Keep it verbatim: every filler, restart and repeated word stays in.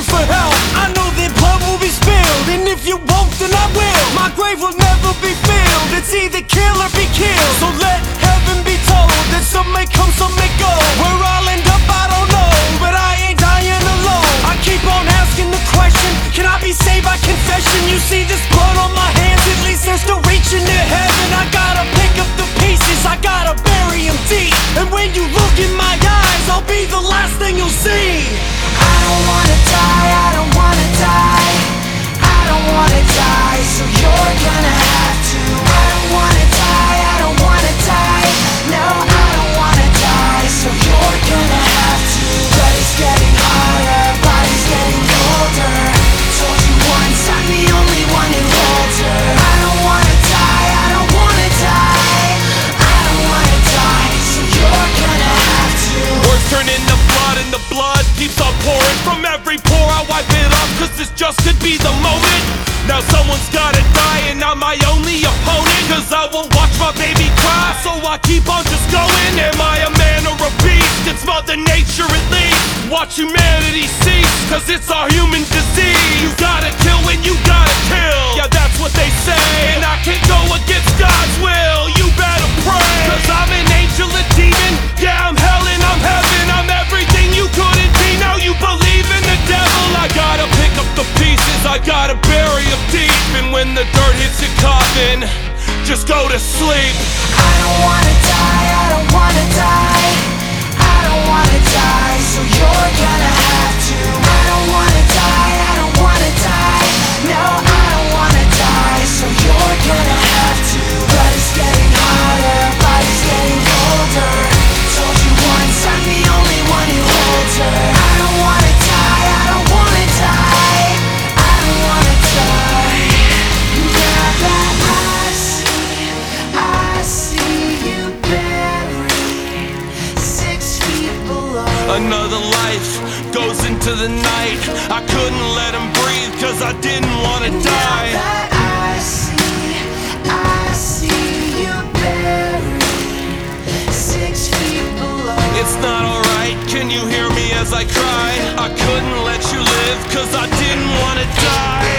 crying for help. I know that blood will be spilled, and if you won't, then I will. My grave will never be filled. It's either kill or be killed. So let heaven be told that some may come, some may go. Where I'll end up, I don't know, but I ain't dying alone. I keep on asking the question, can I be saved by confession? You see this blood on my hands, at least they're still reaching to heaven. I gotta pick up the pieces, I gotta bury them deep. And when you look in my eyes, I'll be the last thing you'll see. I don't wanna die, I don't wanna die. I don't wanna die, so you're gonna have to. I don't wanna die, I don't wanna die. No, I don't wanna die, so you're gonna have to. But it's getting harder, body's getting colder. Told you once, I'm the only one who holds her. I don't wanna die, I don't wanna die. I don't wanna die, so you're gonna have to. Words turn into blood and the blood keeps on pouring from every pore. I wipe it off cause this just could be the moment. Now someone's gotta die and I'm my only opponent. Cause I won't watch my baby cry, so I keep on just going. Am I a man or a beast? It's Mother Nature at least. Watch humanity cease, cause it's our human disease. You gotta kill when you gotta kill. Yeah, that's what they say. And I can't go against God's will. You better pray. Cause I'm an angel, a demon. Yeah, I'm hell and I'm heaven. I'm everything you couldn't be. Now you believe in the devil. I gotta pick up the pieces, I gotta bury them deep. And when the dirt hits your coffin, just go to sleep. I don't wanna die, I don't wanna die. I don't wanna die, so you're gonna have to. I don't wanna die, I don't wanna die. No, I don't wanna die, so you're gonna have to. But it's getting harder, body's getting colder. Told you once, I'm the only one who holds her. I don't wanna die, I don't wanna die. I don't wanna die. Now that I see, I see you buried six feet below. Another life goes into the night. I couldn't let him breathe cause I didn't wanna die. Now that I see, I see you buried six feet below. It's not alright, can you hear me as I cry? I couldn't let you live cause I didn't wanna die.